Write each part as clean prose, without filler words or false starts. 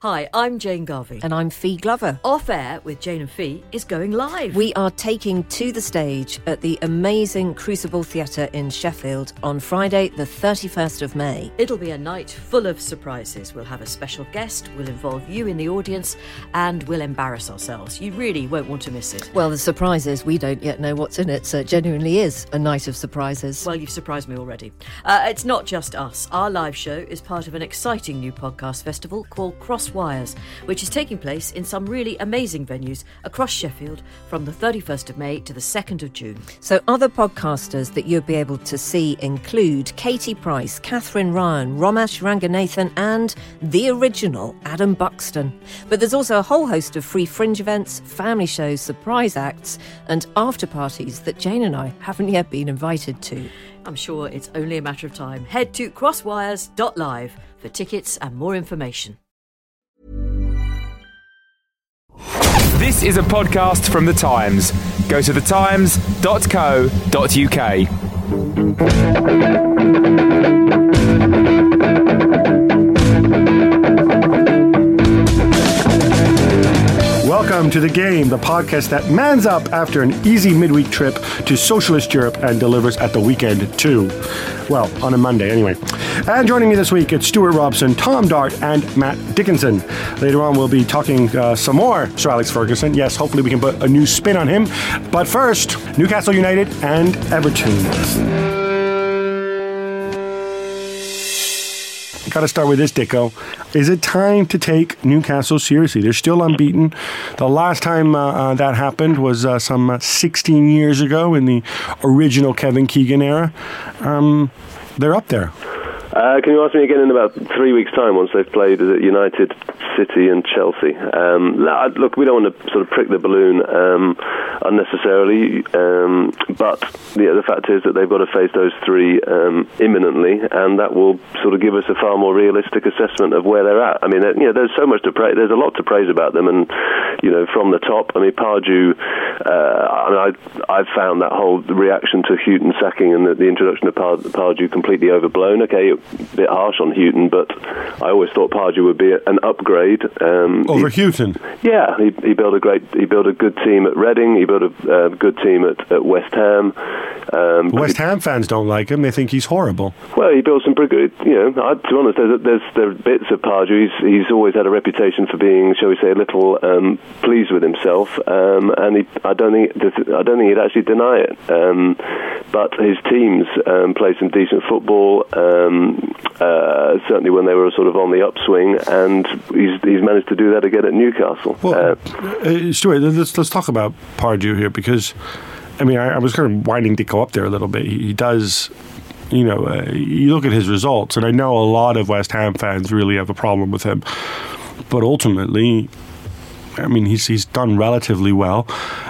Hi, I'm Jane Garvey. And I'm Fee Glover. Off Air with Jane and Fee is going live. We are taking to the stage at the amazing Crucible Theatre in Sheffield on Friday, the 31st of May. It'll be a night full of surprises. We'll have a special guest, we'll involve you in the audience, and we'll embarrass ourselves. You really won't want to miss it. Well, the surprise is we don't yet know what's in it, so it genuinely is a night of surprises. Well, you've surprised me already. It's not just us. Our live show is part of an exciting new podcast festival called Cross Wires, which is taking place in some really amazing venues across Sheffield from the 31st of May to the 2nd of June. So other podcasters that you'll be able to see include Katie Price, Catherine Ryan, Romesh Ranganathan and the original Adam Buxton. But there's also a whole host of free fringe events, family shows, surprise acts and after parties that Jane and I haven't yet been invited to. I'm sure it's only a matter of time. Head to crosswires.live for tickets and more information. This is a podcast from The Times. Go to thetimes.co.uk. Welcome to The Game, the podcast that mans up after an easy midweek trip to socialist Europe and delivers at the weekend too. Well, on a Monday anyway. And joining me this week, it's Stuart Robson, Tom Dart, and Matt Dickinson. Later on, we'll be talking some more Sir Alex Ferguson. Yes, hopefully we can put a new spin on him. But first, Newcastle United and Everton. Got to start with this, Dicko. Is it time to take Newcastle seriously? They're still unbeaten. The last time that happened was some 16 years ago in the original Kevin Keegan era. They're up there. Can you ask me again in about 3 weeks' time once they've played United, City and Chelsea? Look, we don't want to sort of prick the balloon unnecessarily, but the fact is that they've got to face those three imminently, and that will sort of give us a far more realistic assessment of where they're at. I mean, there's so much to praise. There's a lot to praise about them, and from the top. I mean, Pardew. I've found that whole reaction to Houghton sacking and the introduction of Pardew completely overblown. Okay, a bit harsh on Houghton, but I always thought Pardew would be an upgrade over Houghton. Yeah, he built a good team at Reading. He built a good team at West Ham. West Ham fans don't like him. They think he's horrible. Well, he built some pretty good. To be honest, there are bits of Pardew. He's always had a reputation for being, shall we say, a little pleased with himself, and I don't think he'd actually deny it. But his teams play some decent football. Certainly when they were sort of on the upswing, and he's managed to do that again at Newcastle. Well, Stuart, let's talk about Pardew here, because I was kind of winding Dicko up there a little bit. He does, you look at his results, and I know a lot of West Ham fans really have a problem with him, but ultimately, he's done relatively well.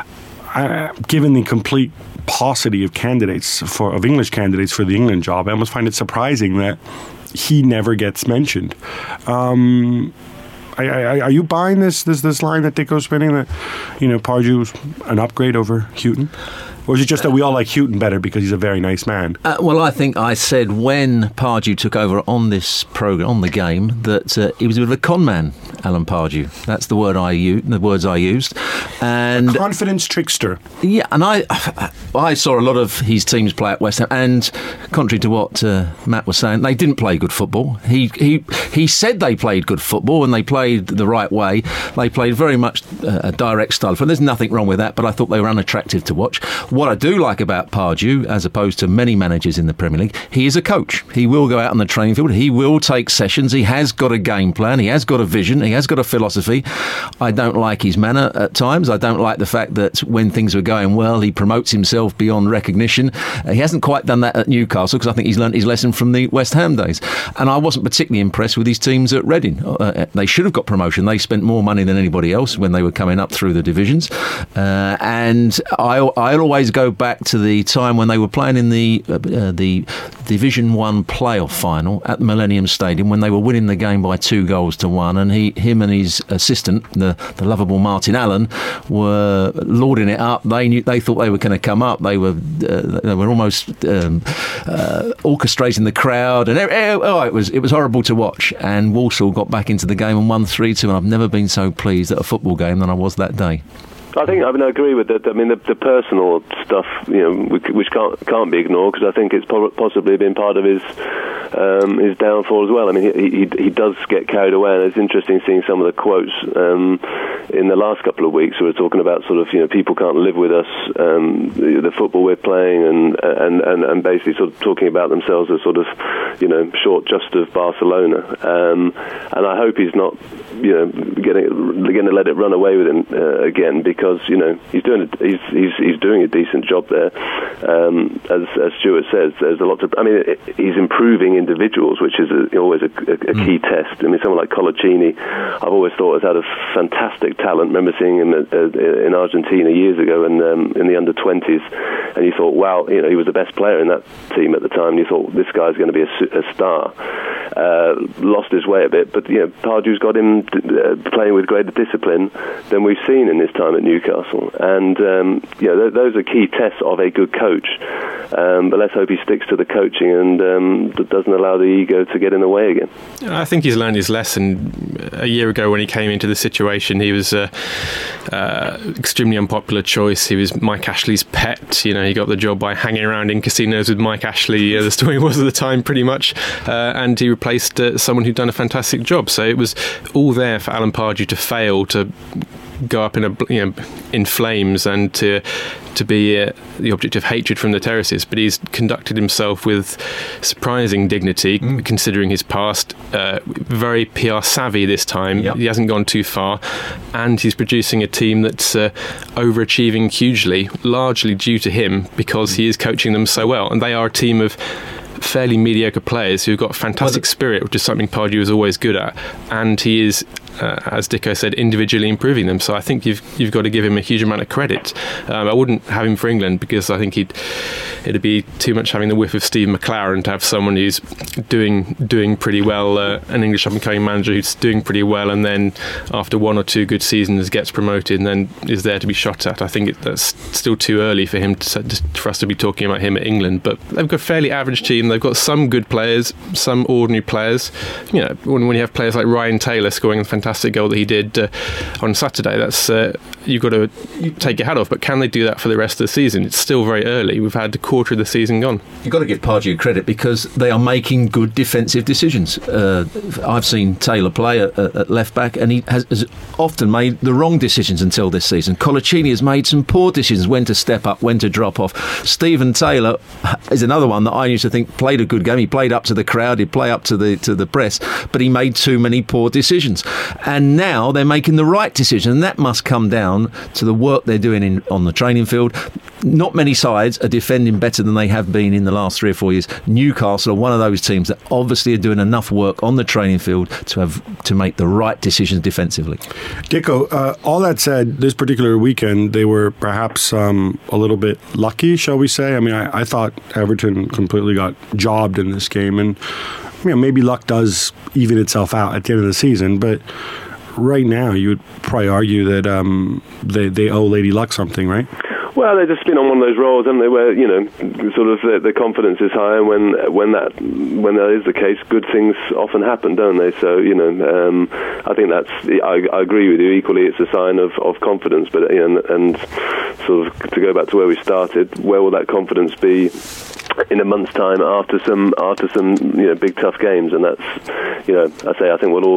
Given the complete paucity of English candidates for the England job, I almost find it surprising that he never gets mentioned. Are you buying this line that Dicko's spinning, that Pardew's an upgrade over Houghton? Or is it just that we all like Houghton better because he's a very nice man? Well, I think I said when Pardew took over on this programme, on the game, that he was a bit of a con man, Alan Pardew. That's the words I used. And a confidence trickster. Yeah, and I saw a lot of his teams play at West Ham, and contrary to what Matt was saying, they didn't play good football. He said they played good football and they played the right way. They played very much a direct style. And there's nothing wrong with that, but I thought they were unattractive to watch. What I do like about Pardew, as opposed to many managers in the Premier League, he is a coach. He will go out on the training field. He will take sessions. He has got a game plan. He has got a vision. He has got a philosophy. I don't like his manner at times. I don't like the fact that when things were going well, he promotes himself beyond recognition. He hasn't quite done that at Newcastle, because I think he's learnt his lesson from the West Ham days. And I wasn't particularly impressed with his teams at Reading. They should have got promotion. They spent more money than anybody else when they were coming up through the divisions. And I'll always go back to the time when they were playing in the Division 1 playoff final at the Millennium Stadium, when they were winning the game by 2-1, and he him and his assistant, the lovable Martin Allen, were lauding it up. They thought they were going to come up. They were almost orchestrating the crowd, and it was horrible to watch. And Walsall got back into the game and won 3-2. And I've never been so pleased at a football game than I was that day. I agree with that. I mean, the personal stuff, which can't be ignored, because I think it's possibly been part of his downfall as well. I mean, he does get carried away, and it's interesting seeing some of the quotes in the last couple of weeks. We were talking about sort of, people can't live with us, the football we're playing, and basically sort of talking about themselves as sort of, short just of Barcelona. And I hope he's not, going to let it run away with him again, because he's doing a decent job there. As Stuart says, there's a lot to. I mean, he's improving individuals, which is always a key test. I mean, someone like Colaccini, I've always thought has had a fantastic talent. I remember seeing him in Argentina years ago, and in the under-20s, and you thought, wow, he was the best player in that team at the time. And you thought, this guy's going to be a star. Lost his way a bit, but Pardew's got him playing with greater discipline than we've seen in his time at Newcastle, and those are key tests of a good coach. But let's hope he sticks to the coaching and doesn't allow the ego to get in the way again. I think he's learned his lesson. A year ago, when he came into the situation, he was extremely unpopular choice. He was Mike Ashley's pet. He got the job by hanging around in casinos with Mike Ashley. The story was at the time, pretty much, and he replaced someone who'd done a fantastic job. So it was all there for Alan Pardew to fail, to go up in flames, and to be the object of hatred from the terraces. But he's conducted himself with surprising dignity, considering his past. Very PR savvy this time. Yep. He hasn't gone too far, and he's producing a team that's overachieving hugely, largely due to him, because he is coaching them so well. And they are a team of fairly mediocre players who've got fantastic spirit, which is something Pardew is always good at, and he is, as Dicko said, individually improving them. So I think you've got to give him a huge amount of credit. I wouldn't have him for England, because I think it'd be too much having the whiff of Steve McLaren to have someone who's doing pretty well, an English up-and-coming manager who's doing pretty well, and then after one or two good seasons gets promoted and then is there to be shot at. I think that's still too early for him for us to be talking about him at England. But they've got a fairly average team. They've got some good players, some ordinary players. When you have players like Ryan Taylor scoring a fantastic goal that he did on Saturday, that's you've got to take your hat off. But can they do that for the rest of the season? It's still very early. We've had a quarter of the season gone. You've got to give Pardew credit, because they are making good defensive decisions. I've seen Taylor play at left back, and he has often made the wrong decisions until this season. Colaccini has made some poor decisions, when to step up, when to drop off. Stephen Taylor is another one that I used to think played a good game. He played up to the crowd, he'd play up to the press, but he made too many poor decisions. And now they're making the right decision, and that must come down to the work they're doing on the training field. Not many sides are defending better than they have been in the last 3 or 4 years. Newcastle are one of those teams that obviously are doing enough work on the training field to make the right decisions defensively. Dicko, all that said, this particular weekend they were perhaps a little bit lucky, shall we say? I mean, I thought Everton completely got jobbed in this game, and maybe luck does even itself out at the end of the season, but right now you would probably argue that they owe Lady Luck something, right? Well, they've just been on one of those rolls, haven't they, where, sort of the confidence is high, and when that is the case, good things often happen, don't they? So, I think I agree with you. Equally, it's a sign of confidence, but, and sort of to go back to where we started, where will that confidence be in a month's time after some big tough games? And that's, I think we'll all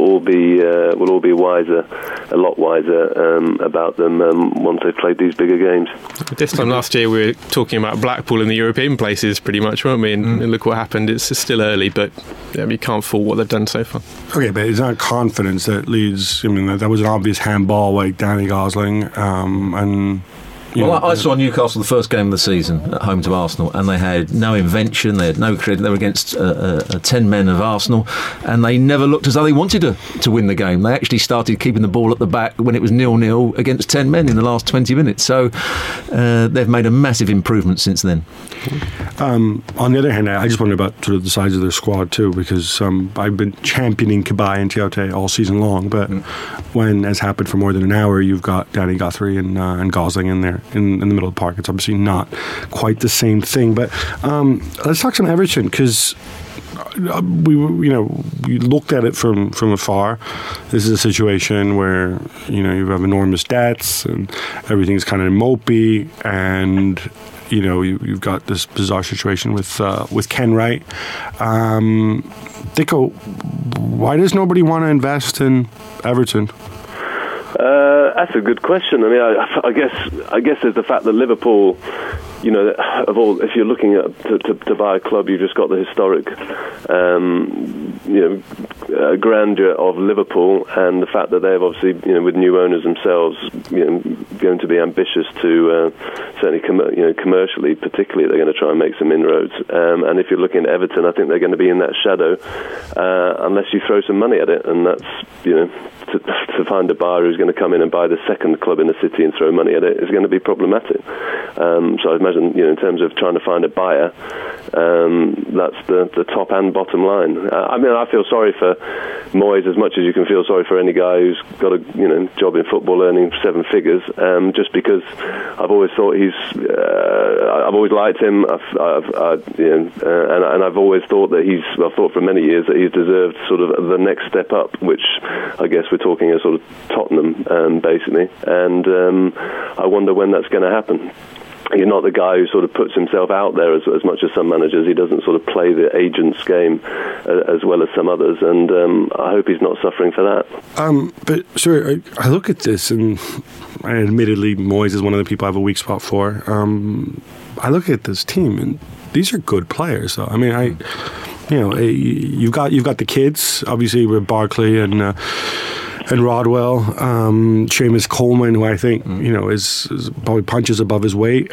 be wiser, a lot wiser about them once they've played these bigger games. This time last year we were talking about Blackpool in the European places pretty much, weren't we? And look what happened. It's still early, but you can't fault what they've done so far. Okay, but it's not confidence that leads. I mean, that was an obvious handball like Danny Gosling, and Well, I saw Newcastle the first game of the season at home to Arsenal, and they had no invention, they had no credit. They were against 10 men of Arsenal, and they never looked as though they wanted to win the game. They actually started keeping the ball at the back when it was 0-0 against 10 men in the last 20 minutes. So they've made a massive improvement since then. On the other hand, I just wonder about sort of the size of their squad too, because I've been championing Cabaye and Tiote all season long, but when, as happened for more than an hour, you've got Danny Guthrie and Gosling in there in the middle of the park, it's obviously not quite the same thing. But let's talk some Everton, because we looked at it from afar. This is a situation where you have enormous debts and everything's kind of mopey, and you've got this bizarre situation with Ken Wright. Dicko, why does nobody want to invest in Everton? That's a good question. I mean, I guess there's the fact that Liverpool, of all, if you're looking at to buy a club, you've just got the historic, grandeur of Liverpool, and the fact that they've obviously, with new owners themselves, going to be ambitious to certainly commercially, particularly, they're going to try and make some inroads. And if you're looking at Everton, I think they're going to be in that shadow unless you throw some money at it, and that's to find a buyer who's going to come in and buy the second club in the city and throw money at it is going to be problematic. So I imagine, in terms of trying to find a buyer, that's the top and bottom line. I mean, I feel sorry for Moyes as much as you can feel sorry for any guy who's got a job in football earning 7 figures. Just because I've always thought I've always liked him. And I've always thought that I've thought for many years that he's deserved sort of the next step up, which I guess we're talking as sort of Tottenham, basically. And I wonder when that's going to happen. He's not the guy who sort of puts himself out there as much as some managers. He doesn't sort of play the agent's game as well as some others, and I hope he's not suffering for that. But sorry, I look at this, and admittedly, Moyes is one of the people I have a weak spot for. I look at this team, and these are good players, though. I mean, you've got the kids, obviously, with Barkley and Rodwell, Seamus Coleman, who I think is probably punches above his weight.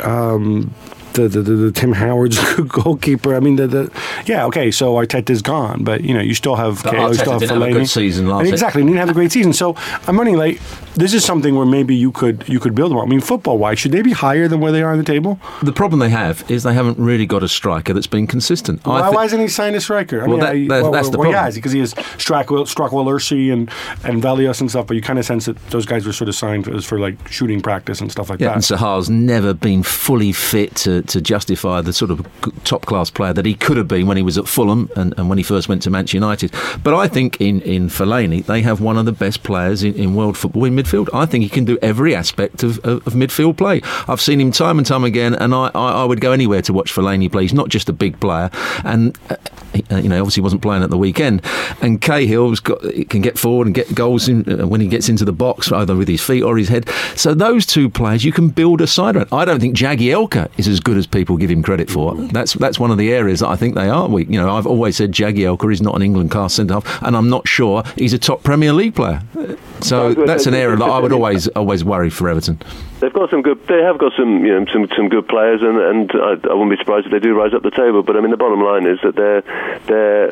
The Tim Howard's goalkeeper. I mean, so Arteta's gone, but you still have Arteta didn't have a good season last year. Exactly, he didn't have a great season. So I'm wondering, this is something where maybe you could build them. I mean, football-wise, should they be higher than where they are on the table? The problem they have is they haven't really got a striker that's been consistent. Why hasn't he signed a striker? That's the problem. He has, because he has Strackwell Ursi and Velios and stuff, but you kind of sense that those guys were sort of signed as for shooting practice and stuff like that. And Sahar's never been fully fit to justify the sort of top-class player that he could have been when he was at Fulham and when he first went to Manchester United. But I think in Fellaini, they have one of the best players in world football in midfield. I think he can do every aspect of midfield play. I've seen him time and time again, and I would go anywhere to watch Fellaini play. He's not just a big player, and obviously wasn't playing at the weekend. And Cahill's can get forward and get goals when he gets into the box, either with his feet or his head. So those two players, you can build a side around. I don't think Jagielka is as good as people give him credit for. That's one of the areas that I think they are weak. I've always said Jagielka is not an England class centre half, and I'm not sure he's a top Premier League player. So that's an area that I would always worry for Everton. They have got some good players, and I wouldn't be surprised if they do rise up the table. But I mean, the bottom line is that their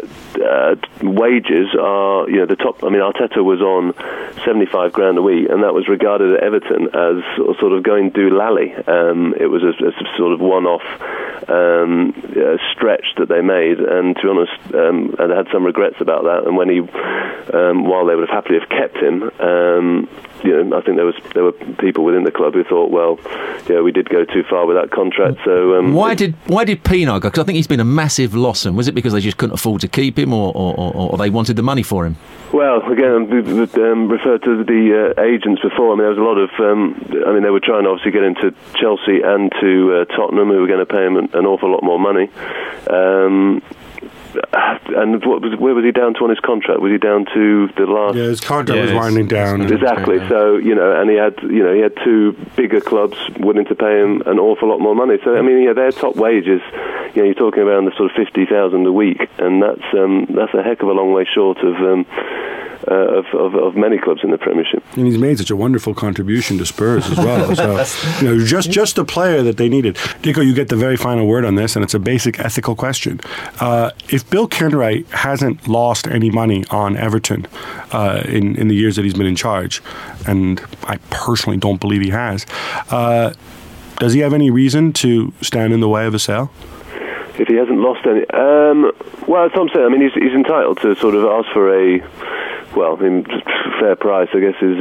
wages are the top. I mean, Arteta was on $75,000 a week, and that was regarded at Everton as sort of going doolally. It was a sort of one-off stretch that they made, and to be honest, and I had some regrets about that. And when while they would have happily have kept him. I think there were people within the club who thought, we did go too far with that contract. So why did Pienaar go? Because I think he's been a massive loss. And was it because they just couldn't afford to keep him, or they wanted the money for him? Well, again, referred to the agents before. I mean, there was a lot of. They were trying to obviously get into Chelsea and to Tottenham, who were going to pay him an awful lot more money. And where was he down to on his contract? Was he down to the last? Yeah, his contract was winding down. Exactly. So and he had two bigger clubs willing to pay him an awful lot more money. So I mean, their top wages, you're talking around the sort of 50,000 a week, and that's a heck of a long way short of many clubs in the Premiership. And he's made such a wonderful contribution to Spurs as well. So, just the player that they needed. Dicko, you get the very final word on this, and it's a basic ethical question. If Bill Kenwright hasn't lost any money on Everton in the years that he's been in charge, and I personally don't believe he has, does he have any reason to stand in the way of a sale? If he hasn't lost any, well, that's what I'm saying. I mean, he's entitled to sort of ask for a, well, fair price, I guess, is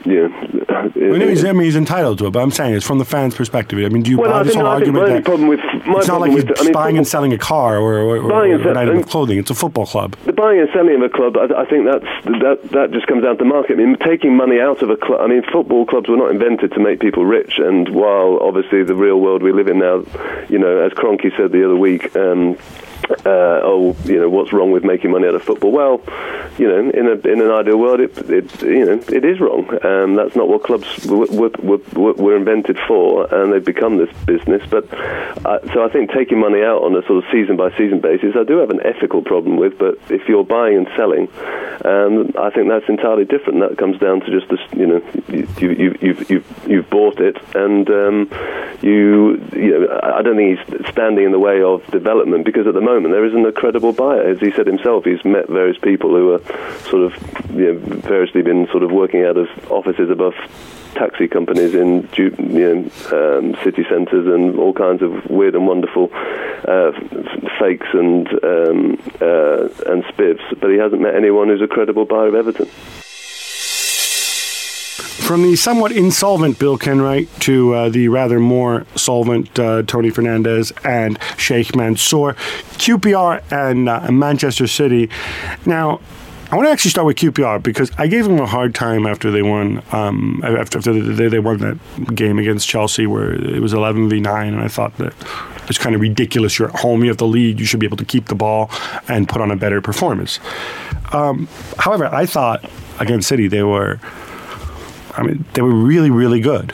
he's entitled to it, but I'm saying it's from the fans' perspective. I mean, do you buy this whole argument that it's not like he's buying and selling a car or an item of clothing? It's a football club. The buying and selling of a club, I think that just comes down to market. I mean, taking money out of a club. I mean, football clubs were not invented to make people rich, and while obviously the real world we live in now, as Kroenke said the other week. What's wrong with making money out of football? Well, in an ideal world, it is wrong. That's not what clubs were invented for, and they've become this business. But so I think taking money out on a sort of season by season basis, I do have an ethical problem with. But if you're buying and selling, I think that's entirely different. That comes down to just this. You've bought it, and I don't think he's standing in the way of development, because at the moment there isn't a credible buyer. As he said himself, he's met various people who are sort of variously been sort of working out of offices above taxi companies in city centres and all kinds of weird and wonderful fakes and spivs, but he hasn't met anyone who's a credible buyer of Everton. From the somewhat insolvent Bill Kenwright to the rather more solvent Tony Fernandez and Sheikh Mansour, QPR and Manchester City. Now, I want to actually start with QPR because I gave them a hard time after they won. After they won that game against Chelsea, where it was 11-9, and I thought that it's kind of ridiculous. You're at home, you have the lead, you should be able to keep the ball and put on a better performance. However, I thought against City they were really, really good.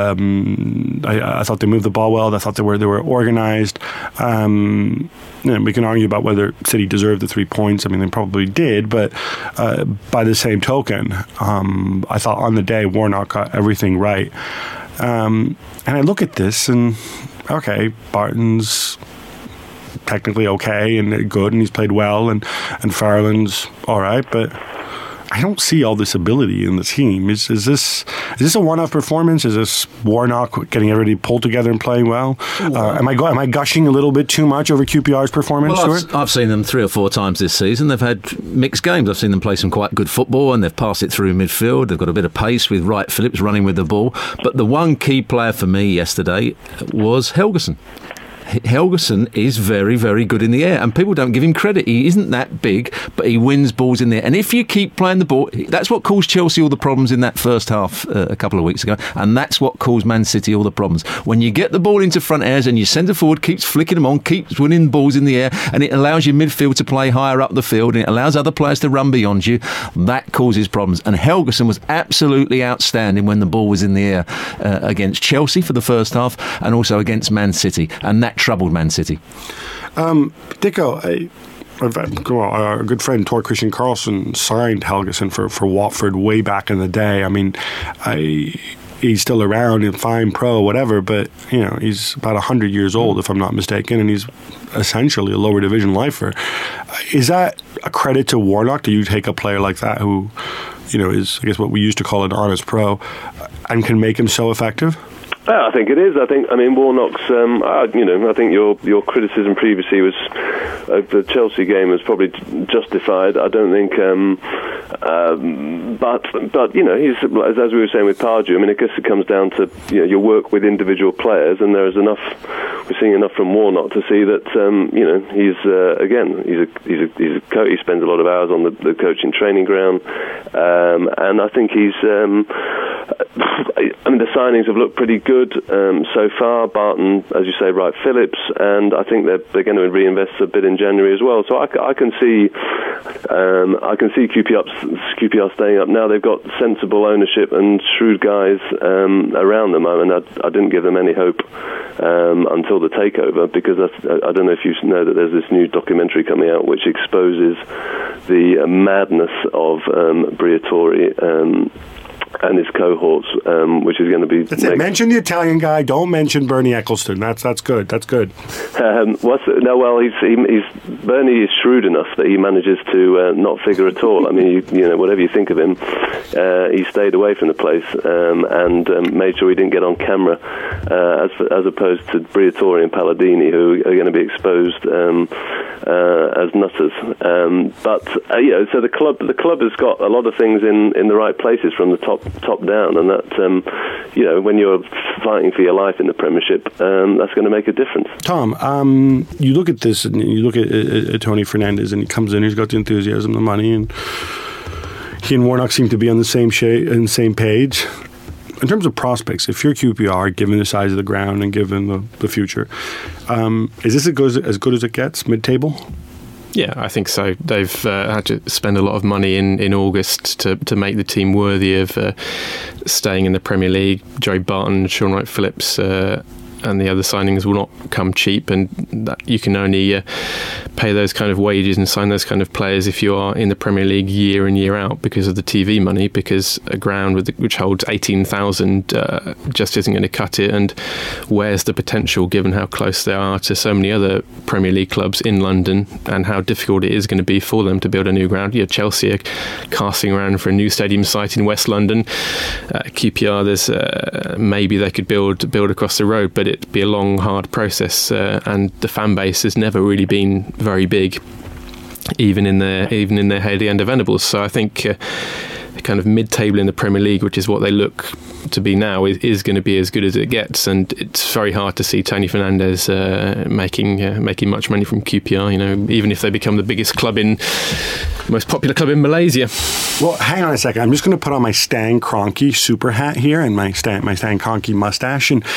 I thought they moved the ball well. I thought they were organized. We can argue about whether City deserved the 3 points. I mean, they probably did, but by the same token, I thought on the day Warnock got everything right. And I look at this and, okay, Barton's technically okay and good, and he's played well, and Farland's all right, but I don't see all this ability in the team. Is this a one-off performance? Is this Warnock getting everybody pulled together and playing well? Am I gushing a little bit too much over QPR's performance? Well, I've seen them 3 or 4 times this season. They've had mixed games. I've seen them play some quite good football, and they've passed it through midfield. They've got a bit of pace with Wright Phillips running with the ball. But the one key player for me yesterday was Helguson. Helguson is very, very good in the air, and people don't give him credit. He isn't that big, but he wins balls in the air. And if you keep playing the ball, that's what caused Chelsea all the problems in that first half a couple of weeks ago, and that's what caused Man City all the problems. When you get the ball into front airs and your centre forward keeps flicking them on, keeps winning balls in the air, and it allows your midfield to play higher up the field, and it allows other players to run beyond you, that causes problems. And Helguson was absolutely outstanding when the ball was in the air against Chelsea for the first half, and also against Man City, and that troubled Man City. Dicko, our good friend Tor Christian Carlson signed Helguson for Watford way back in the day. I mean, he's still around and fine pro, whatever, but he's about 100 years old, if I'm not mistaken, and he's essentially a lower division lifer. Is that a credit to Warnock? Do you take a player like that who, is, I guess, what we used to call an honest pro, and can make him so effective? I think it is. I mean, Warnock's. I think your criticism previously was the Chelsea game was probably justified. I don't think. But he's, as we were saying with Pardew. I mean, I guess it comes down to your work with individual players, and there is enough. We're seeing enough from Warnock to see that he's a coach. He spends a lot of hours on the coaching training ground, and I think he's. The signings have looked pretty good so far. Barton, as you say, Wright Phillips, and I think they're going to reinvest a bit in January as well. So I can see I can see QPR staying up. Now they've got sensible ownership and shrewd guys around them. I mean, I didn't give them any hope until the takeover, because I don't know if you know that there's this new documentary coming out which exposes the madness of Briatore and his cohorts, which is going to be... That's it. Mention the Italian guy. Don't mention Bernie Ecclestone. That's good. That's good. Bernie is shrewd enough that he manages to not figure at all. I mean, you know, whatever you think of him, he stayed away from the place and made sure he didn't get on camera, as opposed to Briatore and Palladini, who are going to be exposed as nutters. So the club has got a lot of things in the right places from the top down, and that when you're fighting for your life in the Premiership, that's going to make a difference. Tom, you look at this and you look at Tony Fernandes, and he comes in, he's got the enthusiasm, the money, and he and Warnock seem to be on the same page. In terms of prospects, if you're QPR, given the size of the ground and given the future, is this as good as it gets, mid-table? Yeah, I think so. They've had to spend a lot of money in August to make the team worthy of staying in the Premier League. Joey Barton, Sean Wright-Phillips, and the other signings will not come cheap, and that you can only pay those kind of wages and sign those kind of players if you are in the Premier League year in, year out, because of the TV money, because a ground which holds 18,000 just isn't going to cut it. And where's the potential, given how close they are to so many other Premier League clubs in London, and how difficult it is going to be for them to build a new ground? Chelsea are casting around for a new stadium site in West London. QPR, there's maybe they could build across the road, but it'd be a long, hard process, and the fan base has never really been very big, even in their Hayley and Venables. So I think kind of mid-table in the Premier League, which is what they look to be now, is going to be as good as it gets, and it's very hard to see Tony Fernandes making much money from QPR. Even if they become the biggest most popular club in Malaysia. Well, hang on a second. I'm just going to put on my Stan Kroenke super hat here and my Stan Kroenke mustache, and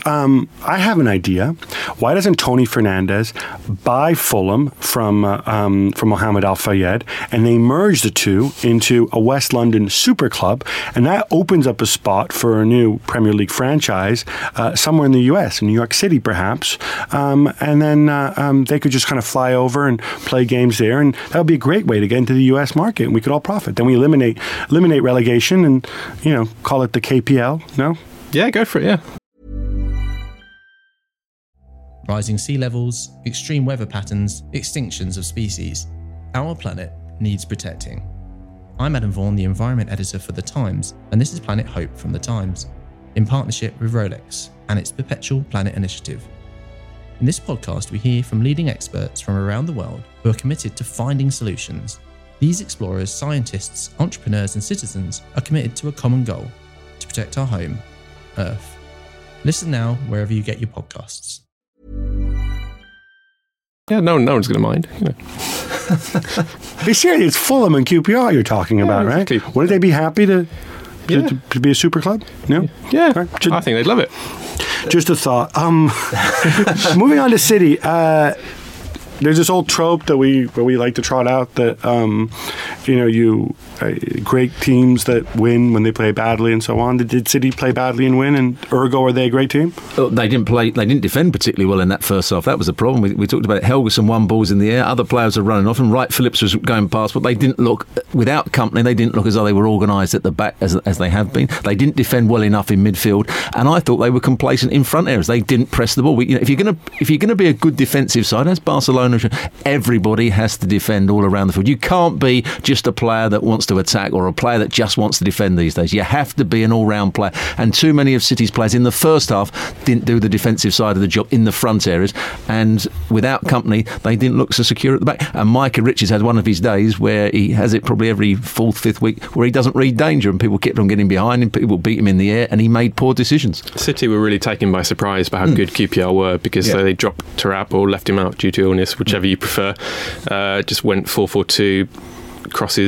I have an idea. Why doesn't Tony Fernandes buy Fulham from Mohamed Al Fayed, and they merge the two into a West London super club, and that opens up a spot for a new Premier League franchise somewhere in the US, in New York City perhaps, and then they could just kind of fly over and play games there, and that would be a great way to get into the US market, and we could all profit. Then we eliminate relegation and call it the KPL. No? Yeah, go for it. Yeah. Rising sea levels, extreme weather patterns, extinctions of species. Our planet needs protecting. I'm Adam Vaughan, the Environment Editor for The Times, and this is Planet Hope from The Times, in partnership with Rolex and its Perpetual Planet Initiative. In this podcast, we hear from leading experts from around the world who are committed to finding solutions. These explorers, scientists, entrepreneurs, and citizens are committed to a common goal: to protect our home, Earth. Listen now wherever you get your podcasts. Yeah, no one's going to mind. Be serious, it's Fulham and QPR you're talking about, exactly. Right? Wouldn't they be happy to be a super club? No? Yeah, right. I think they'd love it. Just a thought. Moving on to City, there's this old trope that we like to trot out that great teams that win when they play badly and so on. Did City play badly and win, and ergo are they a great team? They didn't defend particularly well in that first half. That was the problem. We talked about it. Helgeson won balls in the air, other players are running off, and Wright-Phillips was going past, but they didn't look, without company, they didn't look as though they were organised at the back as they have been. They didn't defend well enough in midfield, and I thought they were complacent in front areas. They didn't press the ball. If you're going to be a good defensive side, as Barcelona, everybody has to defend all around the field. You can't be just a player that wants to attack or a player that just wants to defend these days. You have to be an all-round player, and too many of City's players in the first half didn't do the defensive side of the job in the front areas, and without company they didn't look so secure at the back. And Micah Richards had one of his days where he has it probably every 4th-5th week, where he doesn't read danger and people kept on getting behind him, people beat him in the air, and he made poor decisions. City were really taken by surprise by how good QPR were, because they dropped Tarap or left him out due to illness, whichever you prefer. Just went 4-4-2, crosses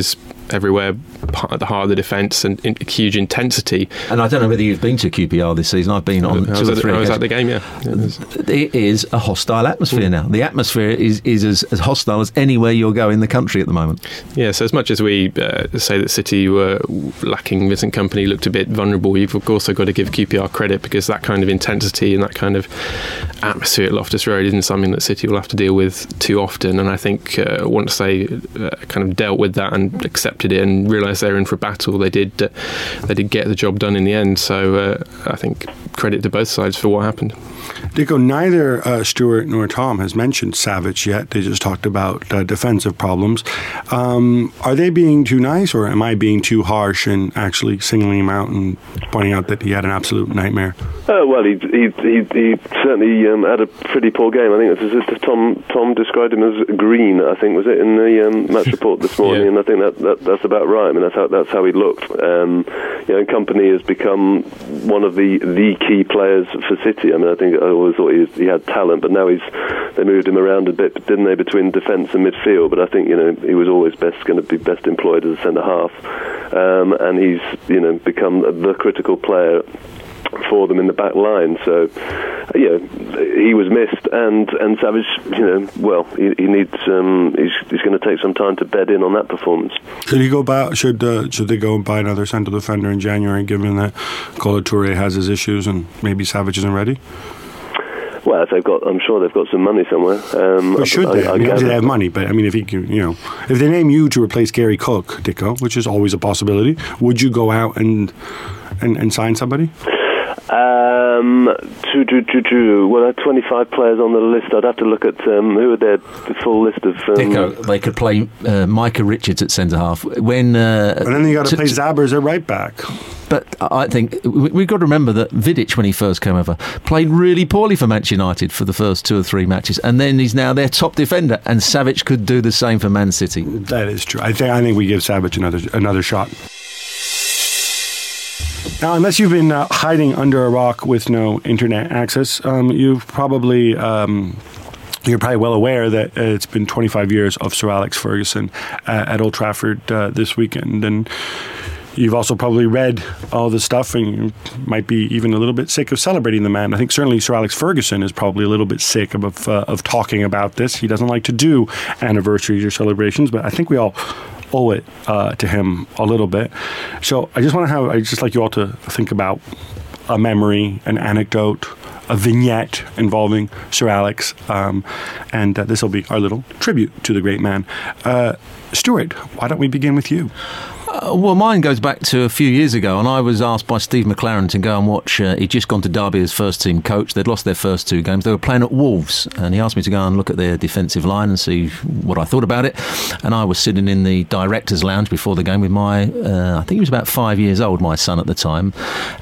everywhere at the heart of the defence and huge intensity. And I don't know whether you've been to QPR this season. I've been on 2 or 3 I was at the game, yeah. It is a hostile atmosphere now. The atmosphere is as hostile as anywhere you'll go in the country at the moment. Yeah, so as much as we say that City were lacking Vincent Kompany, looked a bit vulnerable, you've also got to give QPR credit, because that kind of intensity and that kind of atmosphere at Loftus Road isn't something that City will have to deal with too often. And I think once they kind of dealt with that and accepted it and realised they were in for a battle, they did get the job done in the end. So I think credit to both sides for what happened. Dicko, neither Stuart nor Tom has mentioned Savic yet. They just talked about defensive problems. Are they being too nice, or am I being too harsh in actually singling him out and pointing out that he had an absolute nightmare? Well, he certainly had a pretty poor game. I think it was, Tom described him as green, I think, was it, in the match report this morning, yeah. And I think that's about right. I mean, that's how he looked. Kompany has become one of the key players for City. I mean, I think I always thought he had talent, but now they moved him around a bit, didn't they, between defence and midfield? But I think he was always going to be best employed as a centre half, and he's become the critical player for them in the back line. So he was missed, and Savage, he needs he's going to take some time to bed in on that performance. Should he go back? Should they go and buy another central defender in January, given that Kolo Touré has his issues and maybe Savage isn't ready? Well, I'm sure they've got some money somewhere. Or should they? Obviously they have money, but I mean, if he can, if they name you to replace Gary Cook, Dicko, which is always a possibility, would you go out and sign somebody? Well, I had 25 players on the list. I'd have to look at who are the full list of. Dicko, they could play Micah Richards at centre half. And then you got to play Zabbers at right back. But I think we've got to remember that Vidic, when he first came over, played really poorly for Manchester United for the first 2 or 3 matches, and then he's now their top defender. And Savic could do the same for Man City. That is true. I think we give Savic another shot. Now, unless you've been hiding under a rock with no internet access, you're probably well aware that it's been 25 years of Sir Alex Ferguson at Old Trafford this weekend, and you've also probably read all the stuff, and you might be even a little bit sick of celebrating the man. I think certainly Sir Alex Ferguson is probably a little bit sick of talking about this. He doesn't like to do anniversaries or celebrations, but I think we all owe it to him a little bit. So I just like you all to think about a memory, an anecdote, a vignette involving Sir Alex, and this will be our little tribute to the great man. Stuart, why don't we begin with you? Well, mine goes back to a few years ago, and I was asked by Steve McLaren to go and watch. He'd just gone to Derby as first team coach. They'd lost their first 2 games. They were playing at Wolves, and he asked me to go and look at their defensive line and see what I thought about it. And I was sitting in the director's lounge before the game with my, I think he was about 5 years old, my son at the time.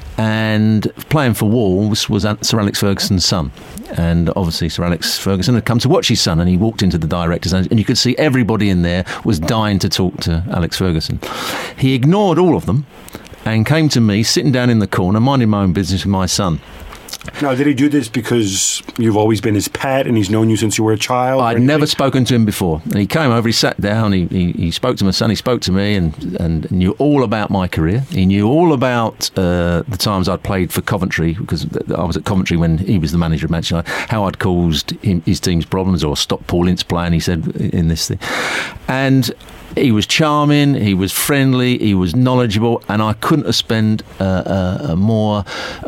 And playing for Wolves was Sir Alex Ferguson's son. And obviously Sir Alex Ferguson had come to watch his son, and he walked into the director's lounge, and you could see everybody in there was dying to talk to Alex Ferguson. He ignored all of them and came to me, sitting down in the corner, minding my own business with my son. Now, did he do this because you've always been his pet and he's known you since you were a child? I'd never spoken to him before. And he came over, he sat down, he spoke to my son, he spoke to me, and knew all about my career. He knew all about the times I'd played for Coventry, because I was at Coventry when he was the manager of Manchester United, how I'd caused his team's problems or stopped Paul Ince playing, he said, in this thing. And he was charming, he was friendly, he was knowledgeable, and I couldn't have spent a more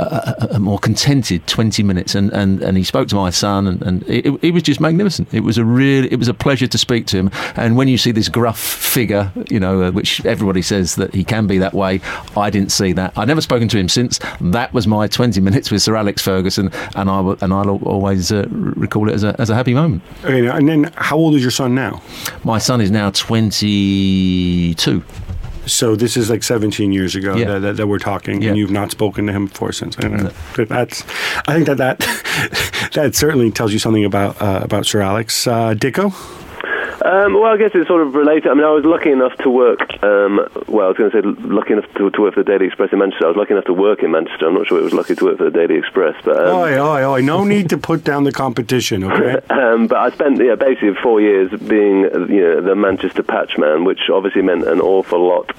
contented 20 minutes. And he spoke to my son, and it was just magnificent. It was a pleasure to speak to him. And when you see this gruff figure, which everybody says that he can be that way, I didn't see that. I've never spoken to him since. That was my 20 minutes with Sir Alex Ferguson, and I'll always recall it as a happy moment. Okay, and then how old is your son now? My son is now 22. So this is like 17 years ago that we're talking, and you've not spoken to him before since. I think that certainly tells you something about Sir Alex. Dicko? Well, I guess it's sort of related. I mean, I was lucky enough to work. I was going to say lucky enough to work for the Daily Express in Manchester. I was lucky enough to work in Manchester. I'm not sure it was lucky to work for the Daily Express, but oi! No need to put down the competition, okay? But I spent basically 4 years being the Manchester patch man, which obviously meant an awful lot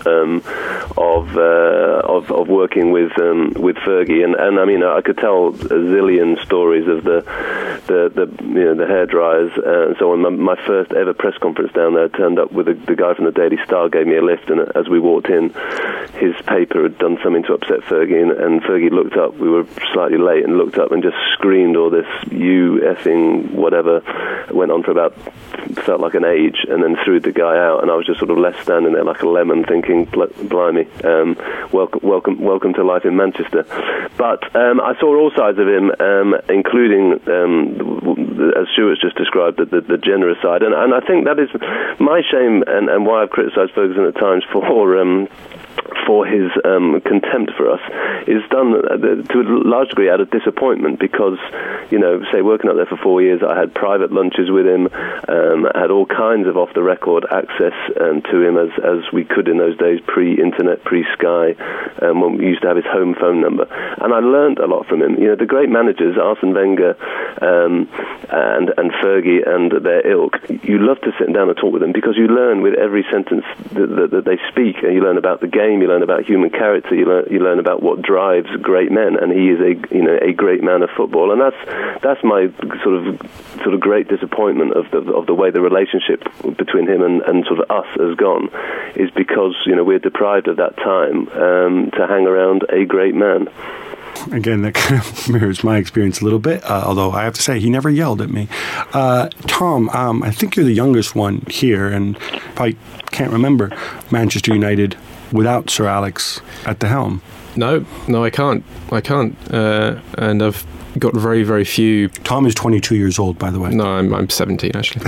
of working with Fergie, and I mean I could tell a zillion stories of the hair dryers and so on. My first ever press conference down there, turned up with the guy from the Daily Star, gave me a lift, and as we walked in, his paper had done something to upset Fergie, and Fergie looked up. We were slightly late, and looked up and just screamed all this "you effing whatever." It went on for felt like an age, and then threw the guy out, and I was just sort of left standing there like a lemon, thinking, "Blimey, welcome to life in Manchester." But I saw all sides of him, including, as Stuart's just described, the generous side, and I think that is my shame, and why I've criticised Ferguson at times for his contempt for us, is done to a large degree out of disappointment, because, say, working up there for 4 years, I had private lunches with him, had all kinds of off-the-record access to him as we could in those days, pre-internet, pre-Sky, when we used to have his home phone number. And I learned a lot from him. The great managers, Arsene Wenger and Fergie and their ilk, you love to sit down and talk with them, because you learn with every sentence that they speak, and you learn about the game, you learn about human character, you learn about what drives great men, and he is a great man of football, and that's my sort of great disappointment of the way the relationship between him and sort of us has gone, is because we're deprived of that time to hang around a great man. Again, that kind of mirrors my experience a little bit, although I have to say he never yelled at me. Tom, I think you're the youngest one here, and probably can't remember Manchester United without Sir Alex at the helm. No, I can't. And I've got very, very few. Tom is 22 years old, by the way. No, I'm 17 actually.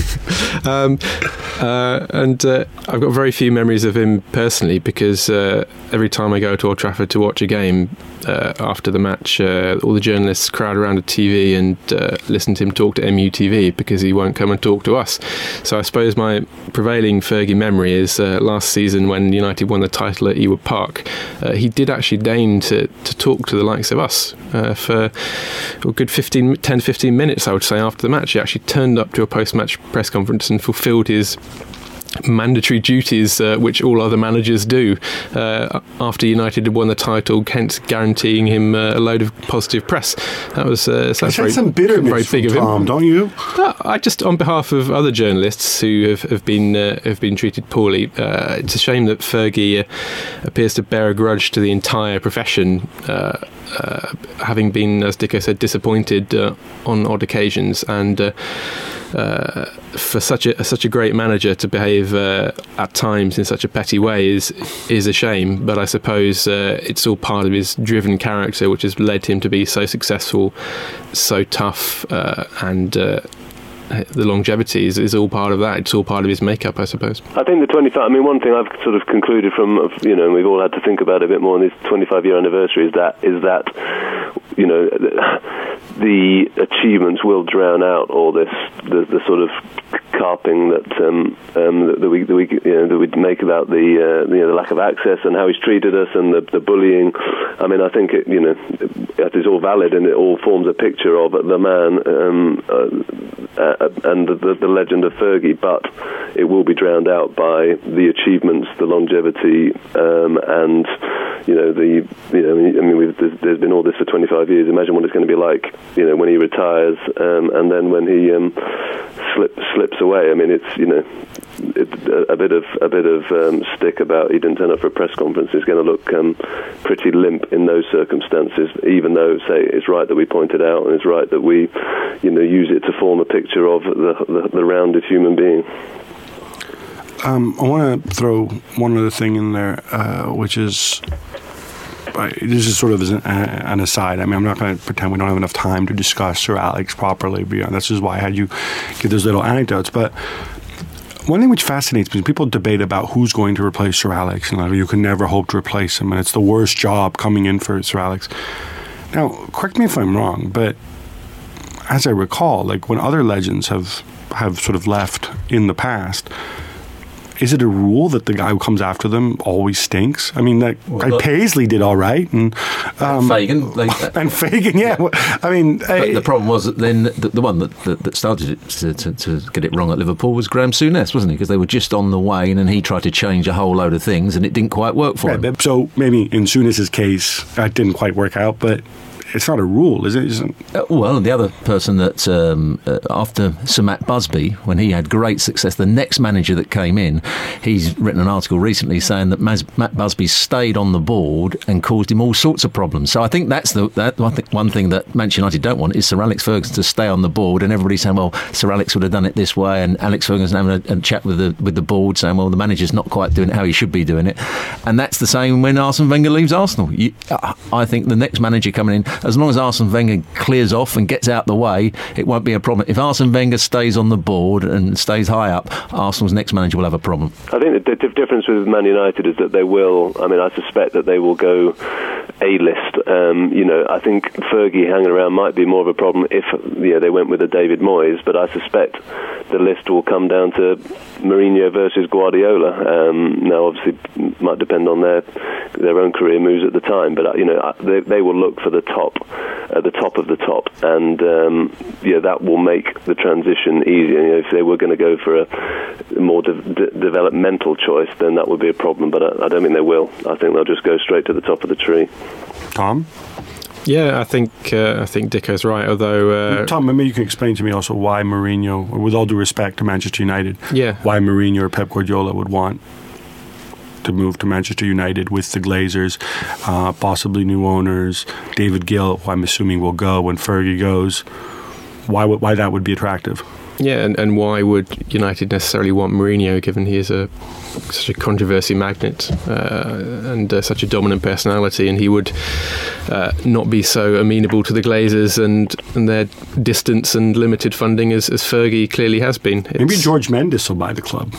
And I've got very few memories of him personally, because every time I go to Old Trafford to watch a game, after the match, all the journalists crowd around a TV and listen to him talk to MUTV, because he won't come and talk to us. So I suppose my prevailing Fergie memory is last season when United won the title at Ewood Park. He did actually deign to talk to the likes of us for a good 10-15 minutes, I would say, after the match. He actually turned up to a post-match press conference and fulfilled his mandatory duties, which all other managers do, after United had won the title, hence guaranteeing him a load of positive press. That was that's very, some bitterness very big from of him, Tom, don't you? I just, on behalf of other journalists who have been treated poorly, it's a shame that Fergie appears to bear a grudge to the entire profession, having been, as Dicko said, disappointed on odd occasions, and for such a great manager to behave at times in such a petty way is a shame. But I suppose it's all part of his driven character, which has led him to be so successful, so tough, and the longevity is all part of that. It's all part of his makeup, I suppose. I think the 25. I mean, one thing I've sort of concluded from, we've all had to think about it a bit more on this 25-year anniversary is that the achievements will drown out all this the sort of carping that we make about the lack of access and how he's treated us and the bullying. I mean, I think that is all valid, and it all forms a picture of the man and the legend of Fergie, but it will be drowned out by the achievements, the longevity, and there's been all this for 25 years. Imagine what it's going to be like, when he retires, and then when he slips away. I mean, it's a bit of stick about he didn't turn up for a press conference is going to look pretty limp in those circumstances, even though, say, it's right that we point it out, and it's right that we use it to form a picture of the rounded human being. I want to throw one other thing in there, which is, this is sort of an aside. I mean, I'm not going to pretend we don't have enough time to discuss Sir Alex properly. This is why I had you give those little anecdotes. But one thing which fascinates me is people debate about who's going to replace Sir Alex, and you can never hope to replace him, and it's the worst job coming in for Sir Alex. Now, correct me if I'm wrong, but as I recall, when other legends have have sort of left in the past. Is it a rule that the guy who comes after them always stinks? I mean, that guy Paisley did all right, and Fagan, and Fagan, yeah. I mean, but the problem was that then the one that started it to get it wrong at Liverpool was Graham Souness, wasn't he? Because they were just on the wane, and he tried to change a whole load of things, and it didn't quite work for him. So maybe in Souness's case, that didn't quite work out, but it's not a rule, is it? Well, the other person that, after Sir Matt Busby, when he had great success, the next manager that came in, he's written an article recently saying that Matt Busby stayed on the board and caused him all sorts of problems. So I think that's one thing that Manchester United don't want is Sir Alex Ferguson to stay on the board, and everybody's saying, well, Sir Alex would have done it this way, and Alex Ferguson having a chat with the board saying, well, the manager's not quite doing it how he should be doing it. And that's the same when Arsene Wenger leaves Arsenal. I think the next manager coming in, as long as Arsene Wenger clears off and gets out the way, it won't be a problem. If Arsene Wenger stays on the board and stays high up, Arsenal's next manager will have a problem. I think the difference with Man United is that they will, I suspect that they will go A-list. I think Fergie hanging around might be more of a problem if they went with a David Moyes, but I suspect the list will come down to Mourinho versus Guardiola. Now, obviously, it might depend on their own career moves at the time, but they will look for the top, at the top of the top, and that will make the transition easier. If they were going to go for a more developmental choice, then that would be a problem, but I don't think they will. I think they'll just go straight to the top of the tree. Tom? Yeah, I think Dicko's right, although... Tom, maybe you can explain to me also why Mourinho, with all due respect to Manchester United, why Mourinho or Pep Guardiola would want to move to Manchester United with the Glazers, possibly new owners, David Gill, who I'm assuming will go when Fergie goes. Why that would be attractive? Yeah, and why would United necessarily want Mourinho, given he is such a controversy magnet and such a dominant personality, and he would not be so amenable to the Glazers and their distance and limited funding as Fergie clearly has been. Maybe George Mendes will buy the club.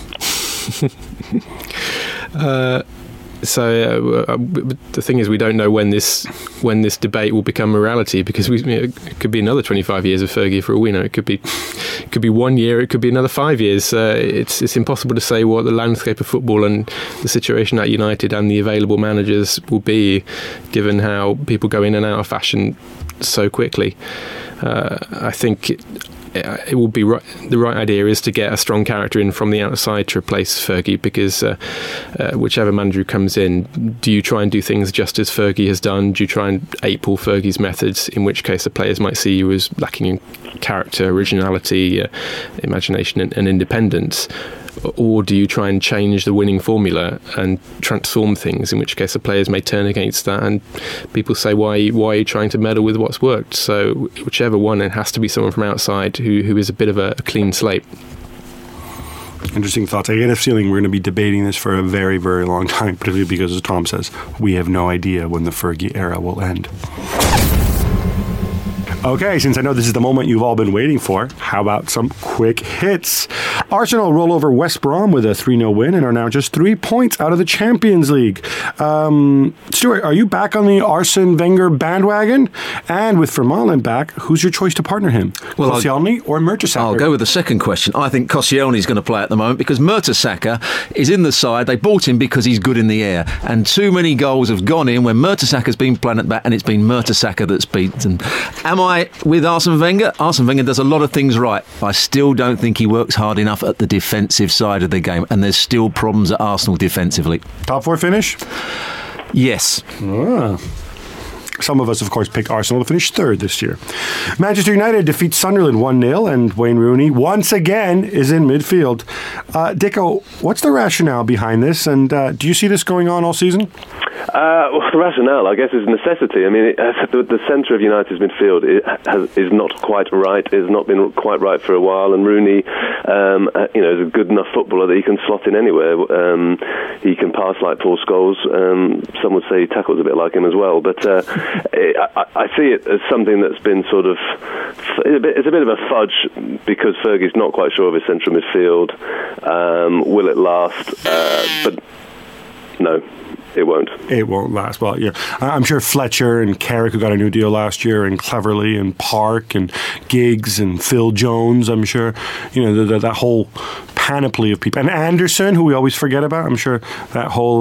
So the thing is, we don't know when this debate will become a reality, because it could be another 25 years of Fergie for all we know. It could be 1 year, it could be another 5 years. It's impossible to say what the landscape of football and the situation at United and the available managers will be, given how people go in and out of fashion so quickly. I think it will be the right idea is to get a strong character in from the outside to replace Fergie, because whichever manager comes in, do you try and do things just as Fergie has done? Do you try and ape all Fergie's methods, in which case the players might see you as lacking in character, originality, imagination and independence? Or do you try and change the winning formula and transform things, in which case the players may turn against that and people say, why are you trying to meddle with what's worked? So whichever one, it has to be someone from outside who is a bit of a clean slate. Interesting thoughts. I get a feeling we're going to be debating this for a very, very long time, particularly because, as Tom says, we have no idea when the Fergie era will end. Okay, since I know this is the moment you've all been waiting for, how about some quick hits? Arsenal roll over West Brom with a 3-0 win and are now just 3 points out of the Champions League. Stuart, are you back on the Arsene Wenger bandwagon? And with Vermaelen back, who's your choice to partner him? Well, Koscielny or Mertesacker? I'll go with the second question. I think Koscielny's going to play at the moment because Mertesacker is in the side. They bought him because he's good in the air. And too many goals have gone in when Mertesacker's been playing at the back, and it's been Mertesacker that's beaten. Am I with Arsene Wenger? Arsene Wenger does a lot of things right. I still don't think he works hard enough at the defensive side of the game, and there's still problems at Arsenal defensively. Top four finish? Yes. Some of us, of course, picked Arsenal to finish third this year. Manchester United defeats Sunderland 1-0, and Wayne Rooney, once again, is in midfield. Dicko, what's the rationale behind this, and do you see this going on all season? Well, the rationale, I guess, is necessity. I mean, the centre of United's midfield is not quite right. It's not been quite right for a while. And Rooney, is a good enough footballer that he can slot in anywhere. He can pass like Paul Scholes. Some would say he tackles a bit like him as well. But I see it as something that's been sort of it's a bit of a fudge because Fergie's not quite sure of his central midfield. Will it last? But no. it won't. It won't last. Well, yeah, I'm sure Fletcher and Carrick, who got a new deal last year, and Cleverly and Park and Giggs and Phil Jones, I'm sure, that whole panoply of people. And Anderson, who we always forget about, I'm sure that whole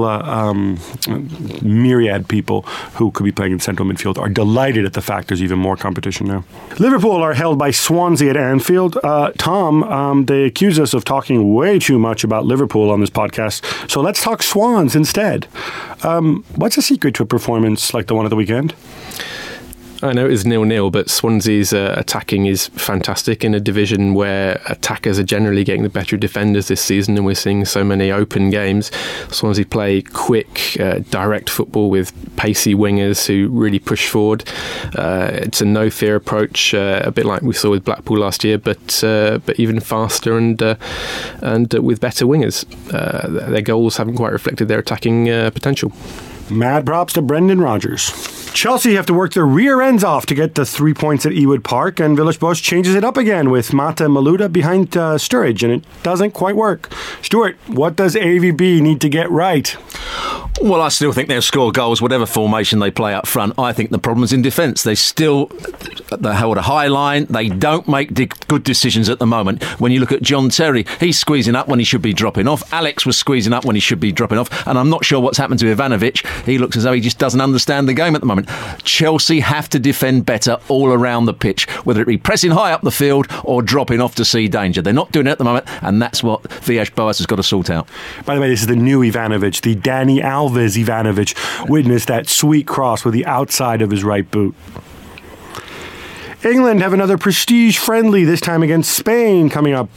myriad people who could be playing in central midfield are delighted at the fact there's even more competition now. Liverpool are held by Swansea at Anfield. Tom, they accuse us of talking way too much about Liverpool on this podcast, so let's talk Swans instead. What's the secret to a performance like the one at the weekend? I know it is 0-0, but Swansea's attacking is fantastic in a division where attackers are generally getting the better defenders this season, and we're seeing so many open games. Swansea play quick, direct football with pacey wingers who really push forward. It's a no-fear approach, a bit like we saw with Blackpool last year, but even faster and with better wingers. Their goals haven't quite reflected their attacking potential. Mad props to Brendan Rodgers. Chelsea have to work their rear ends off to get the 3 points at Ewood Park, and Villas-Boas changes it up again with Mata Maluda behind Sturridge, and it doesn't quite work. Stuart, what does AVB need to get right? Well, I still think they'll score goals, whatever formation they play up front. I think the problem's in defence. They hold a high line. They don't make good decisions at the moment. When you look at John Terry, he's squeezing up when he should be dropping off. Alex was squeezing up when he should be dropping off. And I'm not sure what's happened to Ivanovic. He looks as though he just doesn't understand the game at the moment. Chelsea have to defend better all around the pitch, whether it be pressing high up the field or dropping off to see danger. They're not doing it at the moment, and that's what Villas-Boas has got to sort out. By the way, this is the new Ivanovic, the Dani Alves Ivanovic. Witnessed that sweet cross with the outside of his right boot. England have another prestige friendly, this time against Spain, coming up.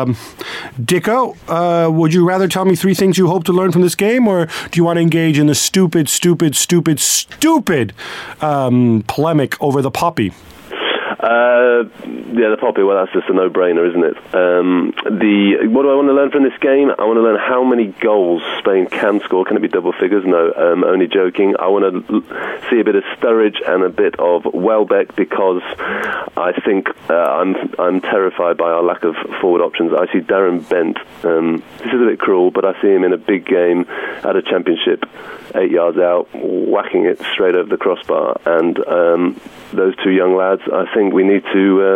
Dicko, would you rather tell me 3 things you hope to learn from this game, or do you want to engage in the stupid polemic over the poppy? The poppy, well, that's just a no-brainer, isn't it? What do I want to learn from this game? I want to learn how many goals Spain can score. Can it be double figures? No, only joking. I want to see a bit of Sturridge and a bit of Welbeck, because I think I'm terrified by our lack of forward options. I see Darren Bent. This is a bit cruel, but I see him in a big game at a championship, 8 yards out, whacking it straight over the crossbar, and those 2 young lads, I think we need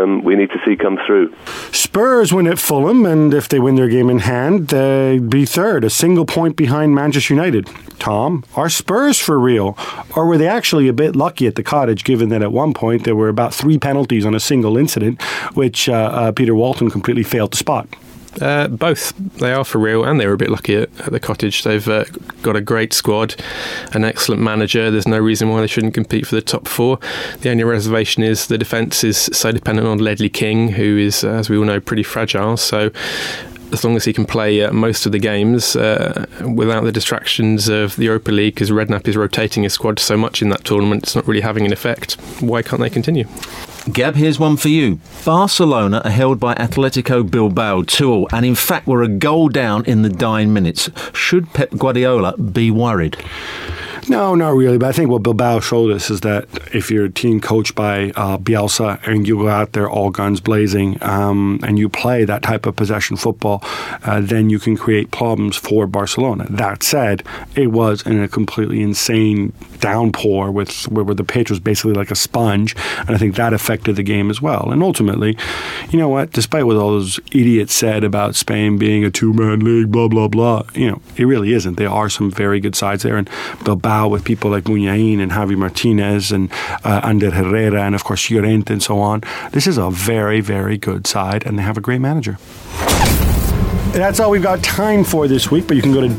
to see come through. Spurs win at Fulham, and if they win their game in hand, they'd be third, a single point behind Manchester United. Tom, are Spurs for real, or were they actually a bit lucky at the Cottage, given that at one point there were about 3 penalties on a single incident, which Peter Walton completely failed to spot? Both. They are for real, and they were a bit lucky at the Cottage. They've got a great squad, an excellent manager. There's no reason why they shouldn't compete for the top 4. The only reservation is the defence is so dependent on Ledley King, who is, as we all know, pretty fragile. So as long as he can play most of the games without the distractions of the Europa League, because Redknapp is rotating his squad so much in that tournament, it's not really having an effect. Why can't they continue? Gab, here's one for you. Barcelona are held by Atletico Bilbao 2-2, and in fact were a goal down in the dying minutes. Should Pep Guardiola be worried? No, not really. But I think what Bilbao showed us is that if you're a team coached by Bielsa and you go out there all guns blazing and you play that type of possession football, then you can create problems for Barcelona. That said, it was in a completely insane downpour where the pitch was basically like a sponge, and I think that affected the game as well. And ultimately, you know what, despite what all those idiots said about Spain being a 2-man league, blah, blah, blah, it really isn't. There are some very good sides there, and Bilbao with people like Muniain and Javi Martinez and Ander Herrera and of course Llorente and so on. This is a very, very good side, and they have a great manager. That's all we've got time for this week, but you can go to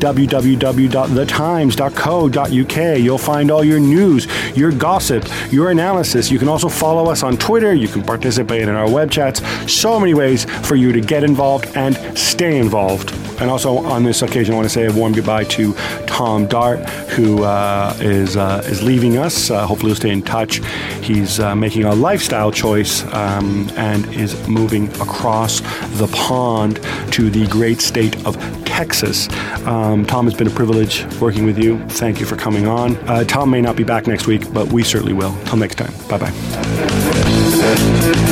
www.thetimes.co.uk. You'll find all your news, your gossip, your analysis. You can also follow us on Twitter. You can participate in our web chats. So many ways for you to get involved and stay involved. And also on this occasion, I want to say a warm goodbye to Tom Dart, who is leaving us. Hopefully he'll stay in touch. He's making a lifestyle choice and is moving across the pond to the great state of Texas. Tom, it's been a privilege working with you. Thank you for coming on. Tom may not be back next week, but we certainly will. Till next time. Bye-bye.